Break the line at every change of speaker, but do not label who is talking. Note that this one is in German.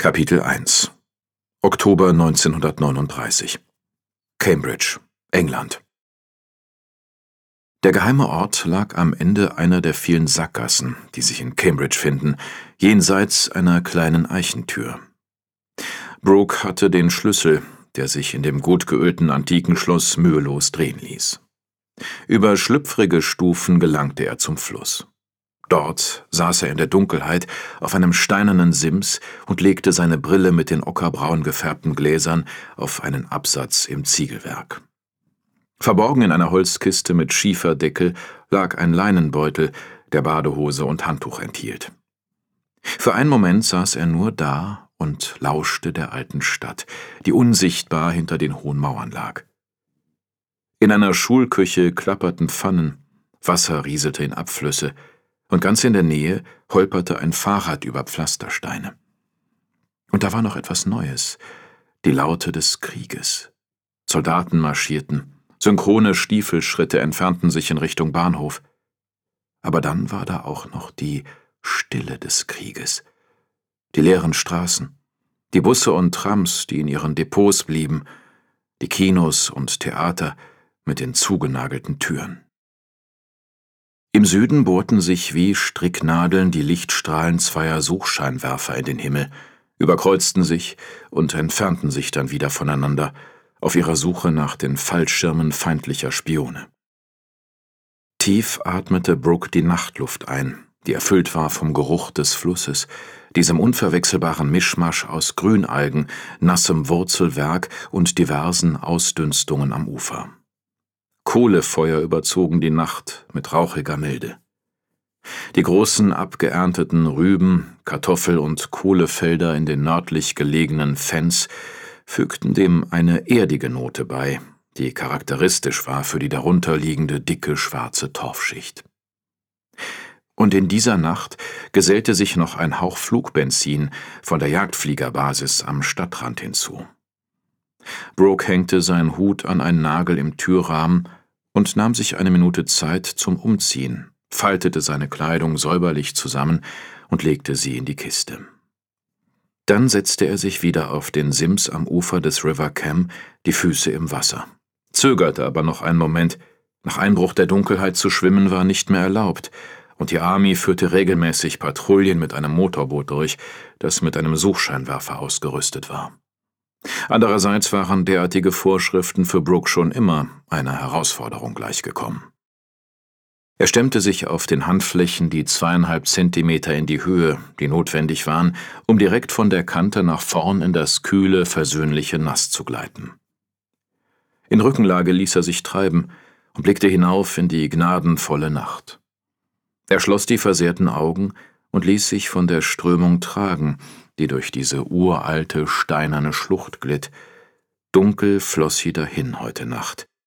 Kapitel 1 Oktober 1939 Cambridge, England. Der geheime Ort lag am Ende einer der vielen Sackgassen, die sich in Cambridge finden, jenseits einer kleinen Eichentür. Brooke hatte den Schlüssel, der sich in dem gut geölten antiken Schloss mühelos drehen ließ. Über schlüpfrige Stufen gelangte er zum Fluss. Dort saß er in der Dunkelheit auf einem steinernen Sims und legte seine Brille mit den ockerbraun gefärbten Gläsern auf einen Absatz im Ziegelwerk. Verborgen in einer Holzkiste mit Schieferdeckel lag ein Leinenbeutel, der Badehose und Handtuch enthielt. Für einen Moment saß er nur da und lauschte der alten Stadt, die unsichtbar hinter den hohen Mauern lag. In einer Schulküche klapperten Pfannen, Wasser rieselte in Abflüsse, und ganz in der Nähe holperte ein Fahrrad über Pflastersteine. Und da war noch etwas Neues, die Laute des Krieges. Soldaten marschierten, synchrone Stiefelschritte entfernten sich in Richtung Bahnhof. Aber dann war da auch noch die Stille des Krieges. Die leeren Straßen, die Busse und Trams, die in ihren Depots blieben, die Kinos und Theater mit den zugenagelten Türen. Im Süden bohrten sich wie Stricknadeln die Lichtstrahlen zweier Suchscheinwerfer in den Himmel, überkreuzten sich und entfernten sich dann wieder voneinander, auf ihrer Suche nach den Fallschirmen feindlicher Spione. Tief atmete Brooke die Nachtluft ein, die erfüllt war vom Geruch des Flusses, diesem unverwechselbaren Mischmasch aus Grünalgen, nassem Wurzelwerk und diversen Ausdünstungen am Ufer. Kohlefeuer überzogen die Nacht mit rauchiger Milde. Die großen abgeernteten Rüben, Kartoffel- und Kohlefelder in den nördlich gelegenen Fens fügten dem eine erdige Note bei, die charakteristisch war für die darunterliegende dicke schwarze Torfschicht. Und in dieser Nacht gesellte sich noch ein Hauch Flugbenzin von der Jagdfliegerbasis am Stadtrand hinzu. Brooke hängte seinen Hut an einen Nagel im Türrahmen und nahm sich eine Minute Zeit zum Umziehen, faltete seine Kleidung säuberlich zusammen und legte sie in die Kiste. Dann setzte er sich wieder auf den Sims am Ufer des River Cam, die Füße im Wasser, zögerte aber noch einen Moment. Nach Einbruch der Dunkelheit zu schwimmen war nicht mehr erlaubt, und die Army führte regelmäßig Patrouillen mit einem Motorboot durch, das mit einem Suchscheinwerfer ausgerüstet war. Andererseits waren derartige Vorschriften für Brooke schon immer einer Herausforderung gleichgekommen. Er stemmte sich auf den Handflächen die 2,5 Zentimeter in die Höhe, die notwendig waren, um direkt von der Kante nach vorn in das kühle, versöhnliche Nass zu gleiten. In Rückenlage ließ er sich treiben und blickte hinauf in die gnadenvolle Nacht. Er schloss die versehrten Augen und ließ sich von der Strömung tragen, die durch diese uralte, steinerne Schlucht glitt. Dunkel floss sie dahin heute Nacht,